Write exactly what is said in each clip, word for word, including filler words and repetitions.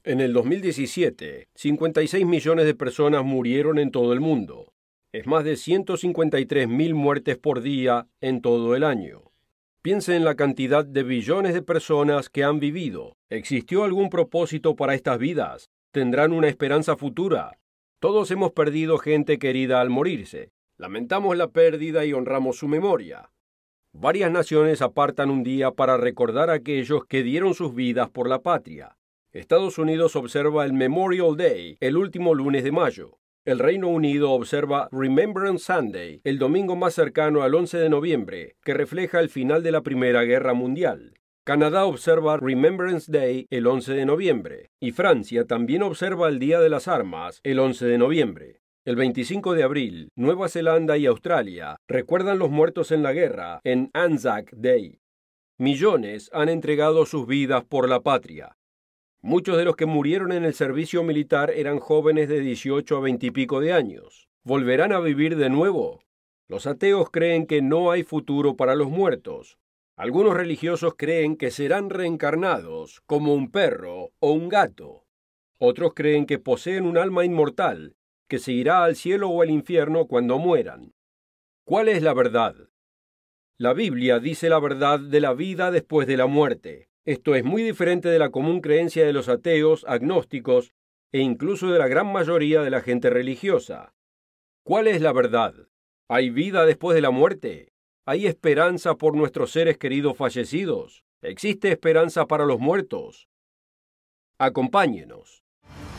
En el dos mil diecisiete, cincuenta y seis millones de personas murieron en todo el mundo. Es más de ciento cincuenta y tres mil muertes por día en todo el año. Piense en la cantidad de billones de personas que han vivido. ¿Existió algún propósito para estas vidas? ¿Tendrán una esperanza futura? Todos hemos perdido gente querida al morirse. Lamentamos la pérdida y honramos su memoria. Varias naciones apartan un día para recordar a aquellos que dieron sus vidas por la patria. Estados Unidos observa el Memorial Day el último lunes de mayo. El Reino Unido observa Remembrance Sunday, el domingo más cercano al once de noviembre, que refleja el final de la Primera Guerra Mundial. Canadá observa Remembrance Day el once de noviembre, y Francia también observa el Día de las Armas el once de noviembre. El veinticinco de abril, Nueva Zelanda y Australia recuerdan los muertos en la guerra en Anzac Day. Millones han entregado sus vidas por la patria. Muchos de los que murieron en el servicio militar eran jóvenes de dieciocho a veinte y pico de años. ¿Volverán a vivir de nuevo? Los ateos creen que no hay futuro para los muertos. Algunos religiosos creen que serán reencarnados como un perro o un gato. Otros creen que poseen un alma inmortal, que se irá al cielo o al infierno cuando mueran. ¿Cuál es la verdad? La Biblia dice la verdad de la vida después de la muerte. Esto es muy diferente de la común creencia de los ateos, agnósticos e incluso de la gran mayoría de la gente religiosa. ¿Cuál es la verdad? ¿Hay vida después de la muerte? ¿Hay esperanza por nuestros seres queridos fallecidos? ¿Existe esperanza para los muertos? Acompáñenos.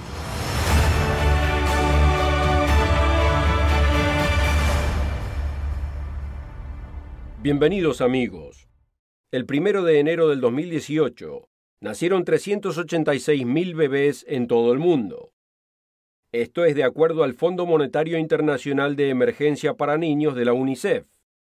Bienvenidos amigos. El primero de enero del dos mil dieciocho, nacieron trescientos ochenta y seis mil bebés en todo el mundo. Esto es de acuerdo al Fondo Monetario Internacional de Emergencia para Niños de la UNICEF.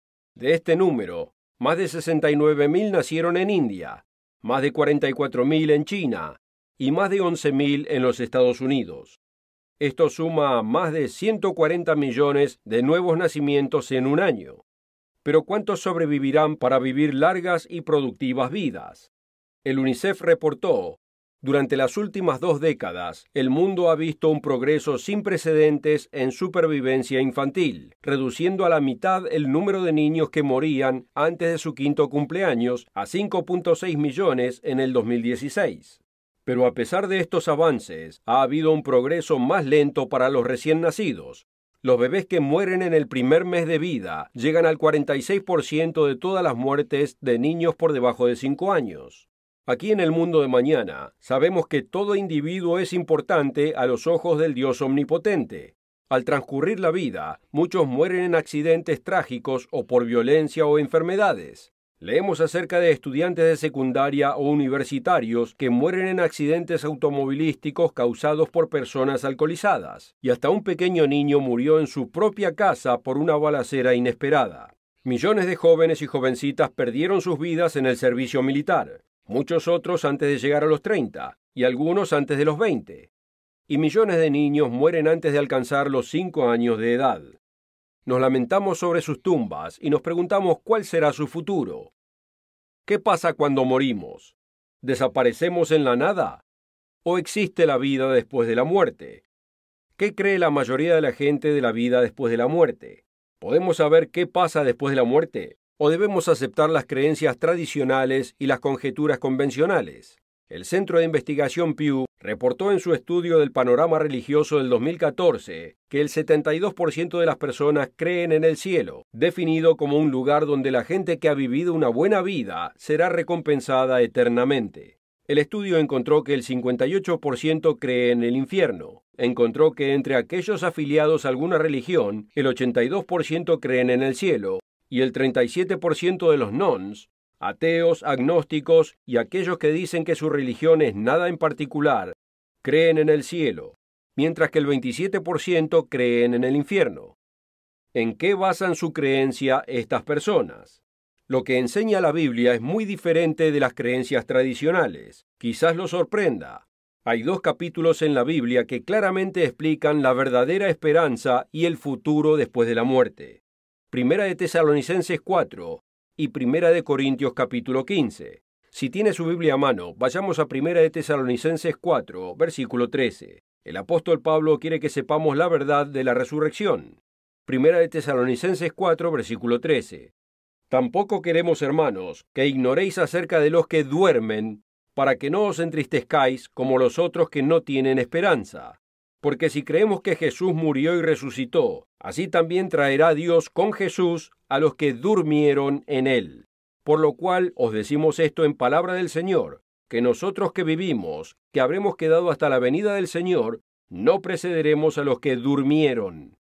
De este número, más de sesenta y nueve mil nacieron en India, más de cuarenta y cuatro mil en China y más de once mil en los Estados Unidos. Esto suma a más de ciento cuarenta millones de nuevos nacimientos en un año. Pero ¿cuántos sobrevivirán para vivir largas y productivas vidas? El UNICEF reportó, durante las últimas dos décadas, el mundo ha visto un progreso sin precedentes en supervivencia infantil, reduciendo a la mitad el número de niños que morían antes de su quinto cumpleaños a cinco punto seis millones en el dos mil dieciséis. Pero a pesar de estos avances, ha habido un progreso más lento para los recién nacidos. Los bebés que mueren en el primer mes de vida llegan al cuarenta y seis por ciento de todas las muertes de niños por debajo de cinco años. Aquí en el mundo de mañana, sabemos que todo individuo es importante a los ojos del Dios omnipotente. Al transcurrir la vida, muchos mueren en accidentes trágicos o por violencia o enfermedades. Leemos acerca de estudiantes de secundaria o universitarios que mueren en accidentes automovilísticos causados por personas alcoholizadas, y hasta un pequeño niño murió en su propia casa por una balacera inesperada. Millones de jóvenes y jovencitas perdieron sus vidas en el servicio militar, muchos otros antes de llegar a los treinta, y algunos antes de los veinte. Y millones de niños mueren antes de alcanzar los cinco años de edad. Nos lamentamos sobre sus tumbas y nos preguntamos cuál será su futuro. ¿Qué pasa cuando morimos? ¿Desaparecemos en la nada? ¿O existe la vida después de la muerte? ¿Qué cree la mayoría de la gente de la vida después de la muerte? ¿Podemos saber qué pasa después de la muerte? ¿O debemos aceptar las creencias tradicionales y las conjeturas convencionales? El Centro de Investigación Pew reportó en su estudio del panorama religioso del dos mil catorce que el setenta y dos por ciento de las personas creen en el cielo, definido como un lugar donde la gente que ha vivido una buena vida será recompensada eternamente. El estudio encontró que el cincuenta y ocho por ciento cree en el infierno. Encontró que entre aquellos afiliados a alguna religión, el ochenta y dos por ciento creen en el cielo, y el treinta y siete por ciento de los nones, ateos, agnósticos y aquellos que dicen que su religión es nada en particular, creen en el cielo, mientras que el veintisiete por ciento creen en el infierno. ¿En qué basan su creencia estas personas? Lo que enseña la Biblia es muy diferente de las creencias tradicionales. Quizás lo sorprenda. Hay dos capítulos en la Biblia que claramente explican la verdadera esperanza y el futuro después de la muerte. Primera de Tesalonicenses cuatro y Primera de Corintios capítulo quince. Si tiene su Biblia a mano, vayamos a Primera de Tesalonicenses cuatro, versículo trece. El apóstol Pablo quiere que sepamos la verdad de la resurrección. Primera de Tesalonicenses cuatro, versículo trece. Tampoco queremos, hermanos, que ignoréis acerca de los que duermen, para que no os entristezcáis como los otros que no tienen esperanza. Porque si creemos que Jesús murió y resucitó, así también traerá Dios con Jesús a los que durmieron en él. Por lo cual os decimos esto en palabra del Señor, que nosotros que vivimos, que habremos quedado hasta la venida del Señor, no precederemos a los que durmieron.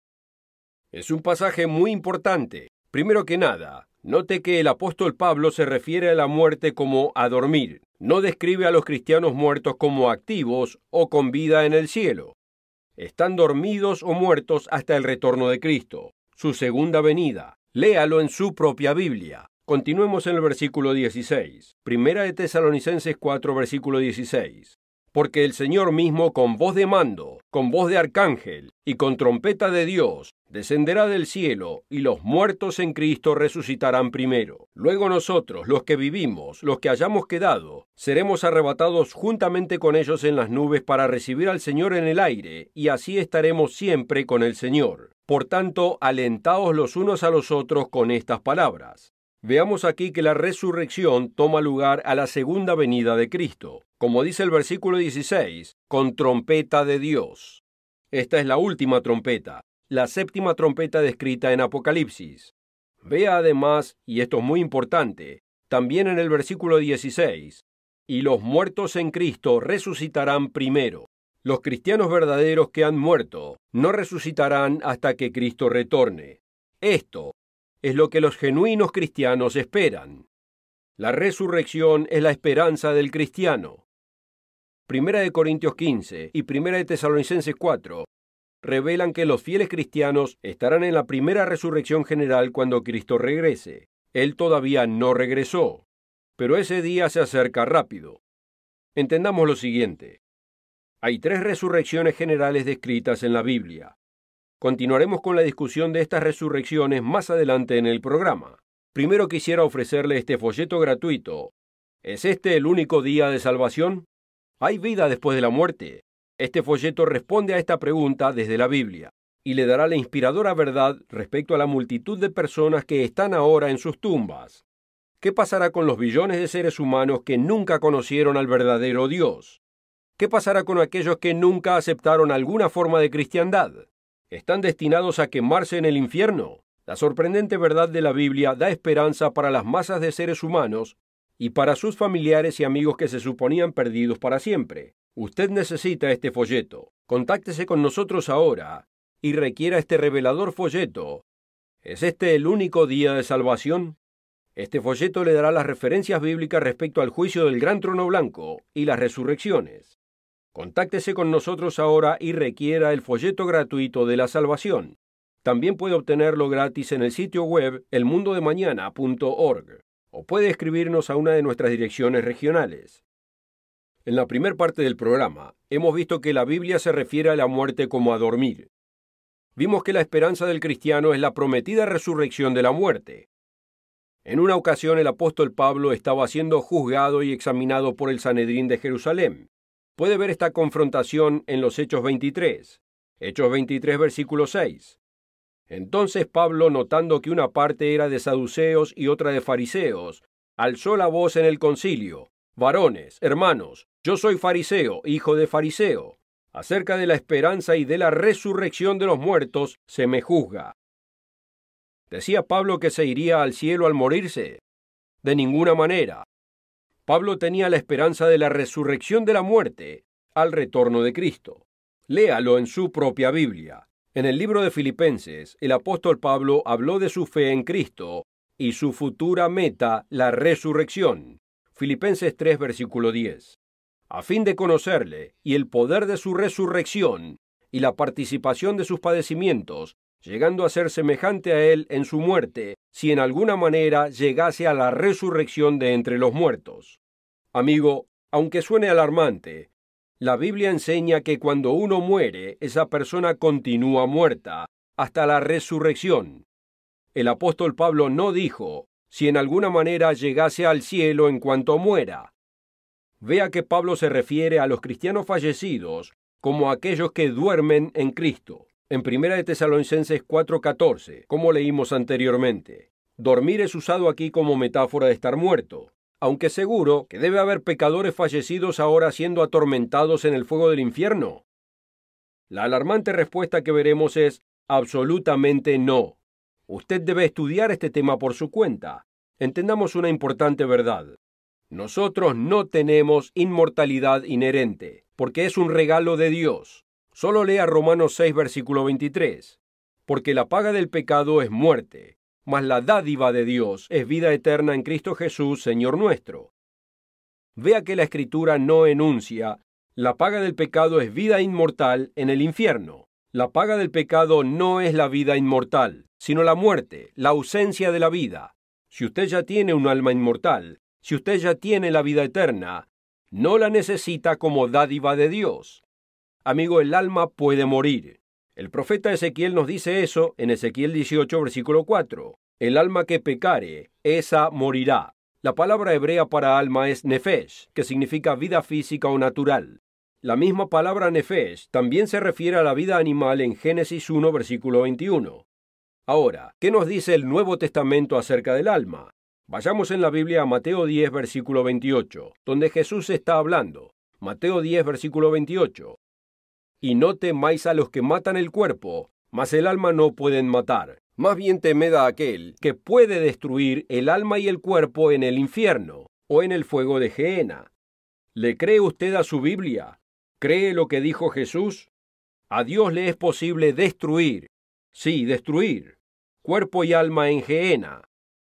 Es un pasaje muy importante. Primero que nada, note que el apóstol Pablo se refiere a la muerte como a dormir. No describe a los cristianos muertos como activos o con vida en el cielo. Están dormidos o muertos hasta el retorno de Cristo, su segunda venida. Léalo en su propia Biblia. Continuemos en el versículo dieciséis. Primera de Tesalonicenses cuatro, versículo dieciséis. Porque el Señor mismo con voz de mando, con voz de arcángel y con trompeta de Dios, descenderá del cielo, y los muertos en Cristo resucitarán primero. Luego nosotros, los que vivimos, los que hayamos quedado, seremos arrebatados juntamente con ellos en las nubes para recibir al Señor en el aire, y así estaremos siempre con el Señor. Por tanto, alentaos los unos a los otros con estas palabras. Veamos aquí que la resurrección toma lugar a la segunda venida de Cristo, como dice el versículo dieciséis, con trompeta de Dios. Esta es la última trompeta, la séptima trompeta descrita en Apocalipsis. Vea además, y esto es muy importante, también en el versículo dieciséis, y los muertos en Cristo resucitarán primero. Los cristianos verdaderos que han muerto no resucitarán hasta que Cristo retorne. Esto es lo que los genuinos cristianos esperan. La resurrección es la esperanza del cristiano. Primera de Corintios quince y Primera de Tesalonicenses cuatro revelan que los fieles cristianos estarán en la primera resurrección general cuando Cristo regrese. Él todavía no regresó, pero ese día se acerca rápido. Entendamos lo siguiente. Hay tres resurrecciones generales descritas en la Biblia. Continuaremos con la discusión de estas resurrecciones más adelante en el programa. Primero quisiera ofrecerle este folleto gratuito. ¿Es este el único día de salvación? ¿Hay vida después de la muerte? Este folleto responde a esta pregunta desde la Biblia y le dará la inspiradora verdad respecto a la multitud de personas que están ahora en sus tumbas. ¿Qué pasará con los billones de seres humanos que nunca conocieron al verdadero Dios? ¿Qué pasará con aquellos que nunca aceptaron alguna forma de cristiandad? ¿Están destinados a quemarse en el infierno? La sorprendente verdad de la Biblia da esperanza para las masas de seres humanos y para sus familiares y amigos que se suponían perdidos para siempre. Usted necesita este folleto. Contáctese con nosotros ahora y requiera este revelador folleto. ¿Es este el único día de salvación? Este folleto le dará las referencias bíblicas respecto al juicio del gran trono blanco y las resurrecciones. Contáctese con nosotros ahora y requiera el folleto gratuito de la salvación. También puede obtenerlo gratis en el sitio web el mundo de mañana punto org o puede escribirnos a una de nuestras direcciones regionales. En la primera parte del programa, hemos visto que la Biblia se refiere a la muerte como a dormir. Vimos que la esperanza del cristiano es la prometida resurrección de la muerte. En una ocasión el apóstol Pablo estaba siendo juzgado y examinado por el Sanedrín de Jerusalén. Puede ver esta confrontación en los Hechos veintitrés. Hechos veintitrés, versículo seis. Entonces Pablo, notando que una parte era de saduceos y otra de fariseos, alzó la voz en el concilio: Varones, hermanos, yo soy fariseo, hijo de fariseo. Acerca de la esperanza y de la resurrección de los muertos se me juzga. ¿Decía Pablo que se iría al cielo al morirse? De ninguna manera. Pablo tenía la esperanza de la resurrección de la muerte al retorno de Cristo. Léalo en su propia Biblia. En el libro de Filipenses, el apóstol Pablo habló de su fe en Cristo y su futura meta, la resurrección. Filipenses tres, versículo diez. A fin de conocerle y el poder de su resurrección y la participación de sus padecimientos, llegando a ser semejante a él en su muerte, si en alguna manera llegase a la resurrección de entre los muertos. Amigo, aunque suene alarmante, la Biblia enseña que cuando uno muere, esa persona continúa muerta hasta la resurrección. El apóstol Pablo no dijo: si en alguna manera llegase al cielo en cuanto muera. Vea que Pablo se refiere a los cristianos fallecidos como aquellos que duermen en Cristo. En primera de Tesalonicenses cuatro catorce, como leímos anteriormente, dormir es usado aquí como metáfora de estar muerto, aunque seguro que debe haber pecadores fallecidos ahora siendo atormentados en el fuego del infierno. La alarmante respuesta que veremos es absolutamente no. Usted debe estudiar este tema por su cuenta. Entendamos una importante verdad. Nosotros no tenemos inmortalidad inherente, porque es un regalo de Dios. Solo lea Romanos seis, versículo veintitrés. Porque la paga del pecado es muerte, mas la dádiva de Dios es vida eterna en Cristo Jesús, Señor nuestro. Vea que la Escritura no enuncia, la paga del pecado es vida inmortal en el infierno. La paga del pecado no es la vida inmortal, sino la muerte, la ausencia de la vida. Si usted ya tiene un alma inmortal, si usted ya tiene la vida eterna, no la necesita como dádiva de Dios. Amigo, el alma puede morir. El profeta Ezequiel nos dice eso en Ezequiel dieciocho, versículo cuatro. El alma que pecare, esa morirá. La palabra hebrea para alma es nefesh, que significa vida física o natural. La misma palabra nefesh también se refiere a la vida animal en Génesis uno, versículo veintiuno. Ahora, ¿qué nos dice el Nuevo Testamento acerca del alma? Vayamos en la Biblia a Mateo diez, versículo veintiocho, donde Jesús está hablando. Mateo diez, versículo veintiocho. Y no temáis a los que matan el cuerpo, mas el alma no pueden matar. Más bien temed a aquel que puede destruir el alma y el cuerpo en el infierno, o en el fuego de Gehenna. ¿Le cree usted a su Biblia? ¿Cree lo que dijo Jesús? A Dios le es posible destruir, sí, destruir, cuerpo y alma en Gehenna.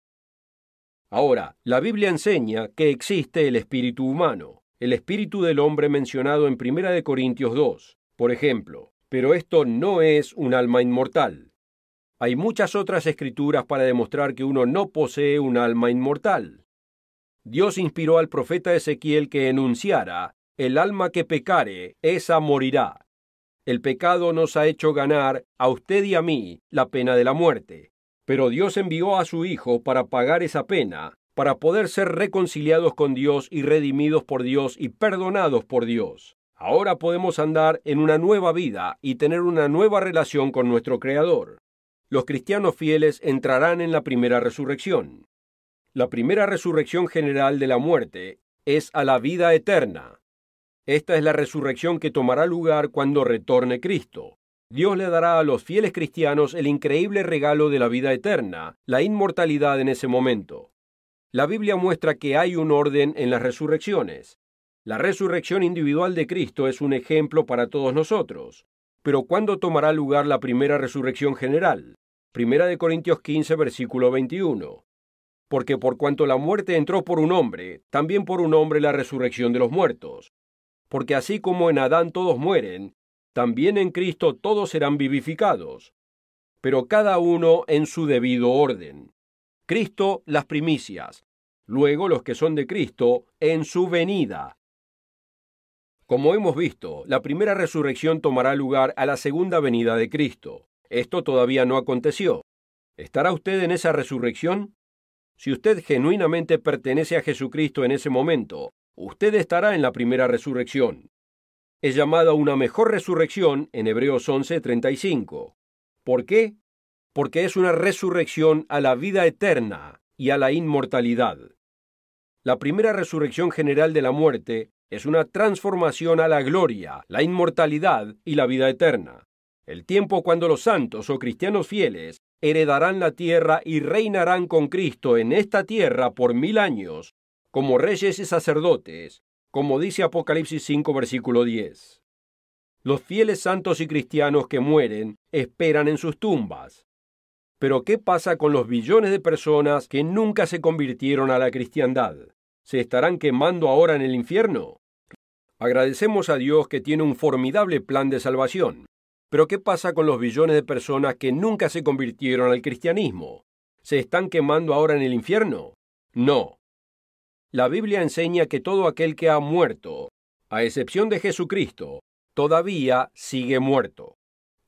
Ahora, la Biblia enseña que existe el espíritu humano, el espíritu del hombre mencionado en primera de Corintios dos. Por ejemplo, pero esto no es un alma inmortal. Hay muchas otras escrituras para demostrar que uno no posee un alma inmortal. Dios inspiró al profeta Ezequiel que enunciara, el alma que pecare, esa morirá. El pecado nos ha hecho ganar, a usted y a mí, la pena de la muerte. Pero Dios envió a su Hijo para pagar esa pena, para poder ser reconciliados con Dios y redimidos por Dios y perdonados por Dios. Ahora podemos andar en una nueva vida y tener una nueva relación con nuestro Creador. Los cristianos fieles entrarán en la primera resurrección. La primera resurrección general de la muerte es a la vida eterna. Esta es la resurrección que tomará lugar cuando retorne Cristo. Dios le dará a los fieles cristianos el increíble regalo de la vida eterna, la inmortalidad en ese momento. La Biblia muestra que hay un orden en las resurrecciones. La resurrección individual de Cristo es un ejemplo para todos nosotros. Pero ¿cuándo tomará lugar la primera resurrección general? Primera de Corintios quince, versículo veintiuno. Porque por cuanto la muerte entró por un hombre, también por un hombre la resurrección de los muertos. Porque así como en Adán todos mueren, también en Cristo todos serán vivificados. Pero cada uno en su debido orden. Cristo las primicias, luego los que son de Cristo en su venida. Como hemos visto, la primera resurrección tomará lugar a la segunda venida de Cristo. Esto todavía no aconteció. ¿Estará usted en esa resurrección? Si usted genuinamente pertenece a Jesucristo en ese momento, usted estará en la primera resurrección. Es llamada una mejor resurrección en Hebreos once, treinta y cinco. ¿Por qué? Porque es una resurrección a la vida eterna y a la inmortalidad. La primera resurrección general de la muerte es una transformación a la gloria, la inmortalidad y la vida eterna. El tiempo cuando los santos o cristianos fieles heredarán la tierra y reinarán con Cristo en esta tierra por mil años, como reyes y sacerdotes, como dice Apocalipsis cinco, versículo diez. Los fieles santos y cristianos que mueren esperan en sus tumbas. Pero ¿qué pasa con los billones de personas que nunca se convirtieron a la cristiandad? ¿Se estarán quemando ahora en el infierno? Agradecemos a Dios que tiene un formidable plan de salvación. Pero ¿qué pasa con los billones de personas que nunca se convirtieron al cristianismo? ¿Se están quemando ahora en el infierno? No. La Biblia enseña que todo aquel que ha muerto, a excepción de Jesucristo, todavía sigue muerto.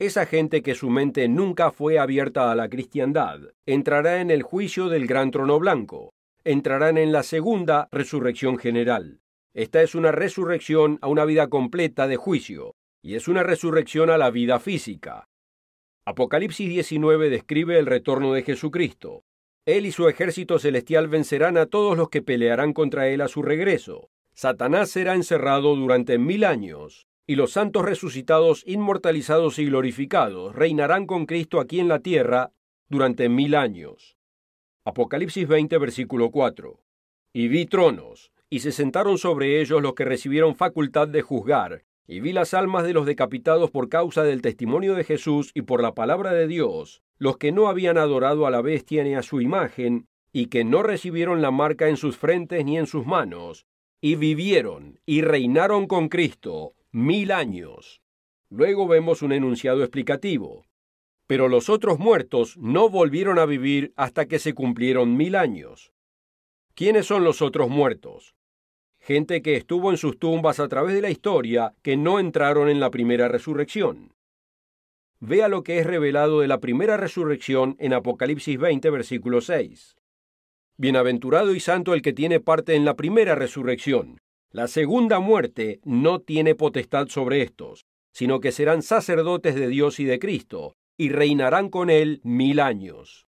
esa gente que su mente nunca fue abierta a la cristiandad, entrará en el juicio del gran trono blanco, entrarán en la segunda resurrección general. Esta es una resurrección a una vida completa de juicio, y es una resurrección a la vida física. Apocalipsis diecinueve describe el retorno de Jesucristo. Él y su ejército celestial vencerán a todos los que pelearán contra él a su regreso. Satanás será encerrado durante mil años, y los santos resucitados, inmortalizados y glorificados reinarán con Cristo aquí en la tierra durante mil años. Apocalipsis veinte, versículo cuatro. Y vi tronos, y se sentaron sobre ellos los que recibieron facultad de juzgar, y vi las almas de los decapitados por causa del testimonio de Jesús y por la palabra de Dios, los que no habían adorado a la bestia ni a su imagen, y que no recibieron la marca en sus frentes ni en sus manos, y vivieron y reinaron con Cristo mil años. Luego vemos un enunciado explicativo. Pero los otros muertos no volvieron a vivir hasta que se cumplieron mil años. ¿Quiénes son los otros muertos? Gente que estuvo en sus tumbas a través de la historia que no entraron en la primera resurrección. Vea lo que es revelado de la primera resurrección en Apocalipsis veinte, versículo seis. Bienaventurado y santo el que tiene parte en la primera resurrección. La segunda muerte no tiene potestad sobre estos, sino que serán sacerdotes de Dios y de Cristo, y reinarán con él mil años.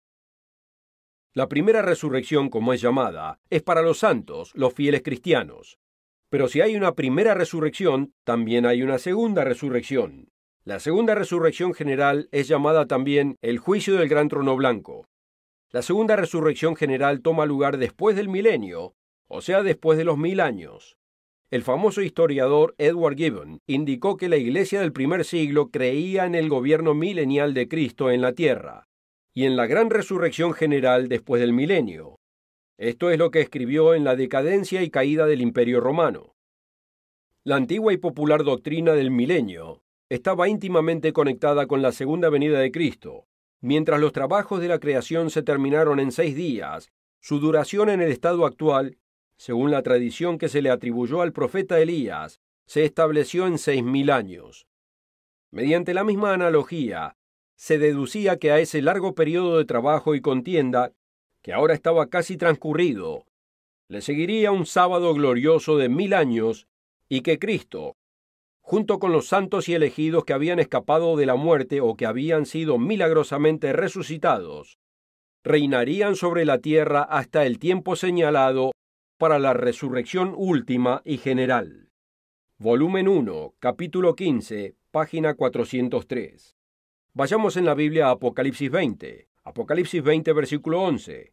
La primera resurrección, como es llamada, es para los santos, los fieles cristianos. Pero si hay una primera resurrección, también hay una segunda resurrección. La segunda resurrección general es llamada también el juicio del gran trono blanco. La segunda resurrección general toma lugar después del milenio, o sea, después de los mil años. El famoso historiador Edward Gibbon indicó que la iglesia del primer siglo creía en el gobierno milenial de Cristo en la tierra, y en la gran resurrección general después del milenio. Esto es lo que escribió en La decadencia y caída del Imperio Romano. La antigua y popular doctrina del milenio estaba íntimamente conectada con la segunda venida de Cristo. Mientras los trabajos de la creación se terminaron en seis días, su duración en el estado actual, según la tradición que se le atribuyó al profeta Elías, se estableció en seis mil años. Mediante la misma analogía, se deducía que a ese largo periodo de trabajo y contienda, que ahora estaba casi transcurrido, le seguiría un sábado glorioso de mil años, y que Cristo, junto con los santos y elegidos que habían escapado de la muerte o que habían sido milagrosamente resucitados, reinarían sobre la tierra hasta el tiempo señalado para la resurrección última y general. Volumen uno, capítulo quince, página cuatrocientos tres. Vayamos en la Biblia a Apocalipsis veinte. Apocalipsis veinte, versículo once.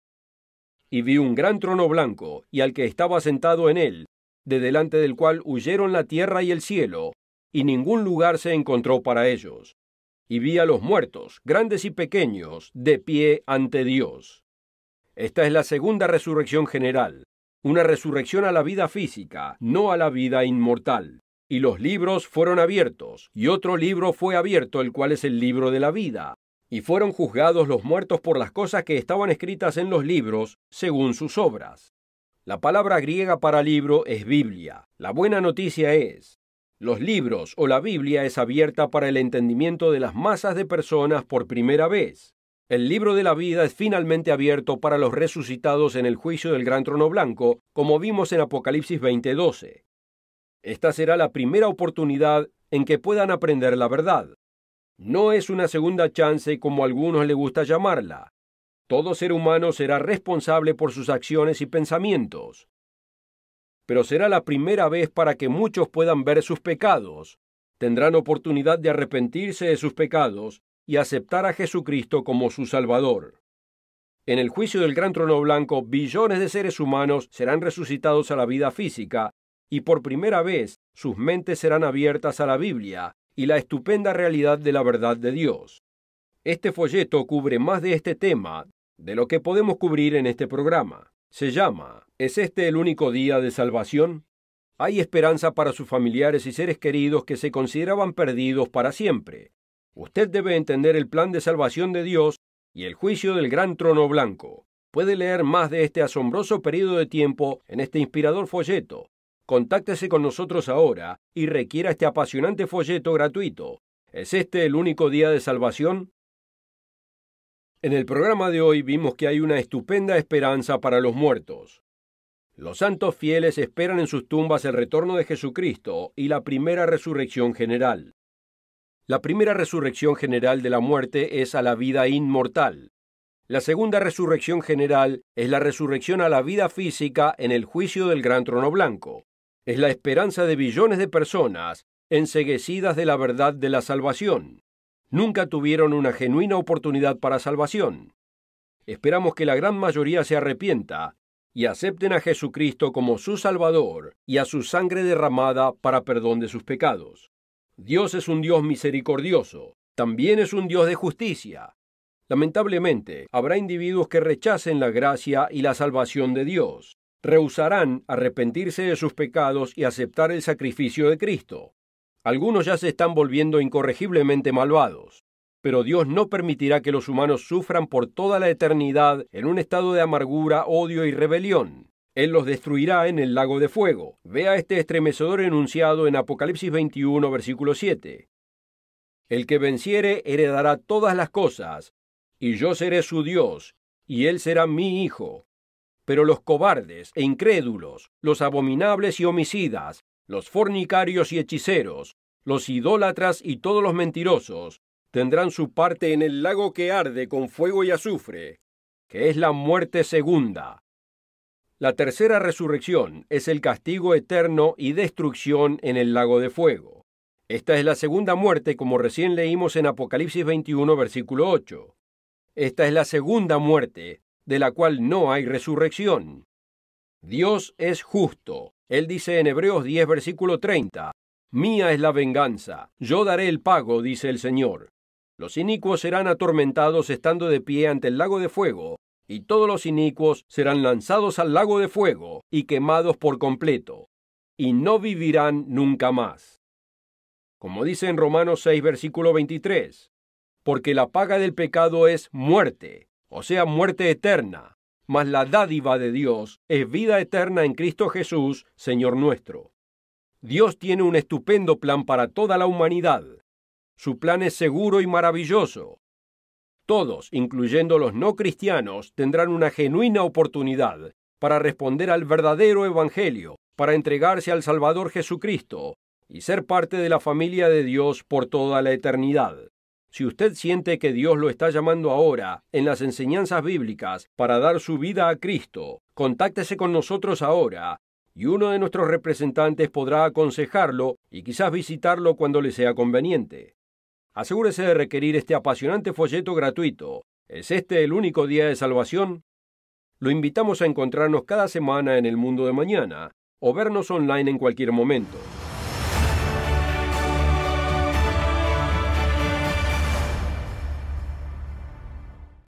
Y vi un gran trono blanco, y al que estaba sentado en él, de delante del cual huyeron la tierra y el cielo, y ningún lugar se encontró para ellos. Y vi a los muertos, grandes y pequeños, de pie ante Dios. Esta es la segunda resurrección general, una resurrección a la vida física, no a la vida inmortal. Y los libros fueron abiertos, y otro libro fue abierto, el cual es el libro de la vida. Y fueron juzgados los muertos por las cosas que estaban escritas en los libros, según sus obras. La palabra griega para libro es Biblia. La buena noticia es, los libros o la Biblia es abierta para el entendimiento de las masas de personas por primera vez. El libro de la vida es finalmente abierto para los resucitados en el juicio del gran trono blanco, como vimos en Apocalipsis veinte, doce. Esta será la primera oportunidad en que puedan aprender la verdad. No es una segunda chance como a algunos les gusta llamarla. Todo ser humano será responsable por sus acciones y pensamientos. Pero será la primera vez para que muchos puedan ver sus pecados. Tendrán oportunidad de arrepentirse de sus pecados y aceptar a Jesucristo como su Salvador. En el juicio del gran trono blanco, billones de seres humanos serán resucitados a la vida física, y por primera vez sus mentes serán abiertas a la Biblia y la estupenda realidad de la verdad de Dios. Este folleto cubre más de este tema de lo que podemos cubrir en este programa. Se llama ¿Es este el único día de salvación? Hay esperanza para sus familiares y seres queridos que se consideraban perdidos para siempre. Usted debe entender el plan de salvación de Dios y el juicio del gran trono blanco. Puede leer más de este asombroso periodo de tiempo en este inspirador folleto. Contáctese con nosotros ahora y requiera este apasionante folleto gratuito. ¿Es este el único día de salvación? En el programa de hoy vimos que hay una estupenda esperanza para los muertos. Los santos fieles esperan en sus tumbas el retorno de Jesucristo y la primera resurrección general. La primera resurrección general de la muerte es a la vida inmortal. La segunda resurrección general es la resurrección a la vida física en el juicio del gran trono blanco. Es la esperanza de billones de personas enceguecidas de la verdad de la salvación. Nunca tuvieron una genuina oportunidad para salvación. Esperamos que la gran mayoría se arrepienta y acepten a Jesucristo como su Salvador y a su sangre derramada para perdón de sus pecados. Dios es un Dios misericordioso, también es un Dios de justicia. Lamentablemente, habrá individuos que rechacen la gracia y la salvación de Dios. Rehusarán arrepentirse de sus pecados y aceptar el sacrificio de Cristo. Algunos ya se están volviendo incorregiblemente malvados, pero Dios no permitirá que los humanos sufran por toda la eternidad en un estado de amargura, odio y rebelión. Él los destruirá en el lago de fuego. Vea este estremecedor enunciado en Apocalipsis veintiuno, versículo siete. El que venciere heredará todas las cosas, y yo seré su Dios, y él será mi hijo. Pero los cobardes e incrédulos, los abominables y homicidas, los fornicarios y hechiceros, los idólatras y todos los mentirosos, tendrán su parte en el lago que arde con fuego y azufre, que es la muerte segunda. La tercera resurrección es el castigo eterno y destrucción en el lago de fuego. Esta es la segunda muerte, como recién leímos en Apocalipsis veintiuno, versículo ocho. Esta es la segunda muerte, de la cual no hay resurrección. Dios es justo. Él dice en Hebreos diez, versículo treinta, «Mía es la venganza, yo daré el pago», dice el Señor. Los inicuos serán atormentados estando de pie ante el lago de fuego, y todos los inicuos serán lanzados al lago de fuego y quemados por completo, y no vivirán nunca más. Como dice en Romanos seis, versículo veintitrés, «Porque la paga del pecado es muerte, o sea, muerte eterna, mas la dádiva de Dios es vida eterna en Cristo Jesús, Señor nuestro». Dios tiene un estupendo plan para toda la humanidad. Su plan es seguro y maravilloso. Todos, incluyendo los no cristianos, tendrán una genuina oportunidad para responder al verdadero evangelio, para entregarse al Salvador Jesucristo y ser parte de la familia de Dios por toda la eternidad. Si usted siente que Dios lo está llamando ahora en las enseñanzas bíblicas para dar su vida a Cristo, contáctese con nosotros ahora y uno de nuestros representantes podrá aconsejarlo y quizás visitarlo cuando le sea conveniente. Asegúrese de requerir este apasionante folleto gratuito. ¿Es este el único día de salvación? Lo invitamos a encontrarnos cada semana en El Mundo de Mañana o vernos online en cualquier momento.